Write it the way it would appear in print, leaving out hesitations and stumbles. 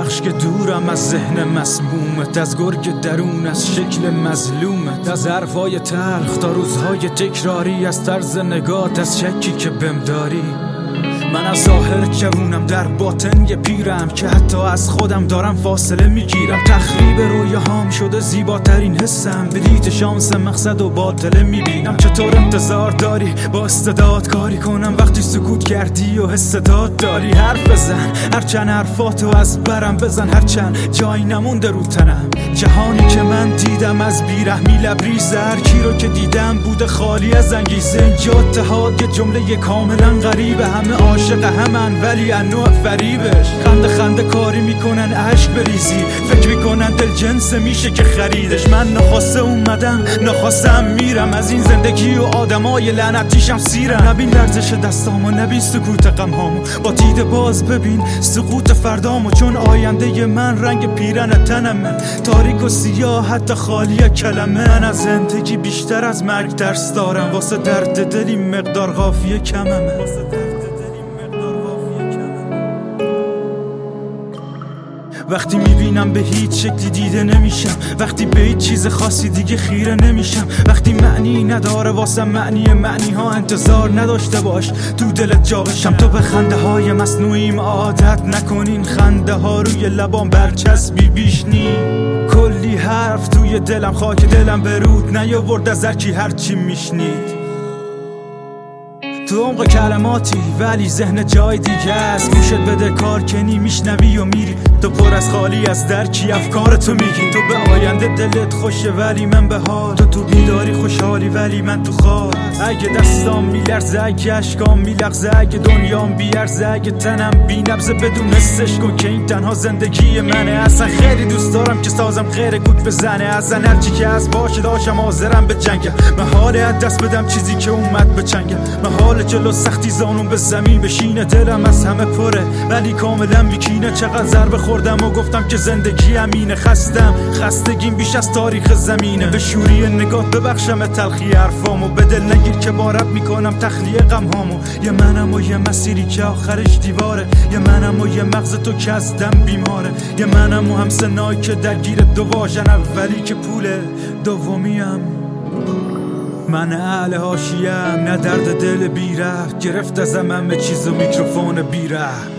ببخش که دورم از ذهن مسمومت، از گرگ درون، از شکل مظلومت، از حرفای تلخ تا روزهای تکراری، از طرز نگات، از شکی که بهم داری. من از ظاهر جوونم، در باطن یه پیرم که حتی از خودم دارم فاصله میگیرم. تخریب رویاهام شده زیباترین حسم، بلیت شانس مقصد و باطله میبینم. چطور انتظار داری با استعداد کاری کنم وقتی سکوت کردی و حس داد داری؟ حرف بزن، هرچند حرفاتو از برم بزن، هرچند جایی نمونده رو تنم. جهانی که من دیدم از بیرحمی لبریز، هر کی رو که دیدم بوده خالی از انگیزه. اینجا اتحاد یه جمله کاملا غریبه، همه عاشق همن ولی انواع فریبش. خنده کاری میکنن عشق بریزی، فکر میکنن دل جنس میشه که خریدش. من ناخواسته اومدم ناخواستم میرم، از این زندگی و آدمای لعنتیشم سیرم. نبین لرزش دستامو، نبین سکوت غمهامو، با دید باز ببین سقوط فردامو. چون آینده من رنگ پیرن تنمه، تاریک و سیاه حتی خالی کلمه. من از زندگی بیشتر از مرگ درس دارم، واسه درد دلی مقدار قافیه کممه. وقتی میبینم به هیچ شکلی دیده نمیشم، وقتی به هیچ چیز خاصی دیگه خیره نمیشم، وقتی معنی نداره واسه معنی ها انتظار نداشته باش تو دلت جا بشم. تو به خنده های مصنوعیم عادت نکنین، خنده ها روی لبام برچسبی بیشنی. کلی حرف توی دلم، خاک دلم برود نیاورد از هرکی هرچی میشنید. تو عمق کلماتی ولی ذهن جای دیگه است، گوشت بده کار کنی میشنوی و میری. تو پر از خالی از درکی افکارتو میگی. تو به آینده دلت خوشه ولی من به حال، تو بیداری خوشحالی ولی من تو خواب. اگه دستام میلرزه، اگه اشکام میلغزه، اگه دنیام بیارزه، اگه تنم بی نبزه، بدون حسش کن که این تنها زندگی منه. اصلا خیلی دوست دارم که سازم خیر کوک بزنه، اصلا هرچی که از باشه داشتم حاضرم به جنگم. محاله از دست بدم چیزی که اومد به چنگم، محاله جلو سختی زانون به زمین بشینه. دلم از همه پره ولی کاملا میکینه. چقدر ضربه خوردم و گفتم که زندگی امینه. خستگیم بیش از تاریخ زمینه. به شوری نگات ببخشم تلخی حرفامو، به دل نگیر که بارت میکنم تخلیه غمهامو. یه منم و یه مسیری که آخرش دیواره، یه منم و یه مغز تو که از دم بیماره، یه منم و همسنایی که درگیر دو واژن اولی که پوله دومیم. من اهل حاشیه‌ام، نه درد دل بیره، گرفت ازم همه چیز و میکروفون بیره.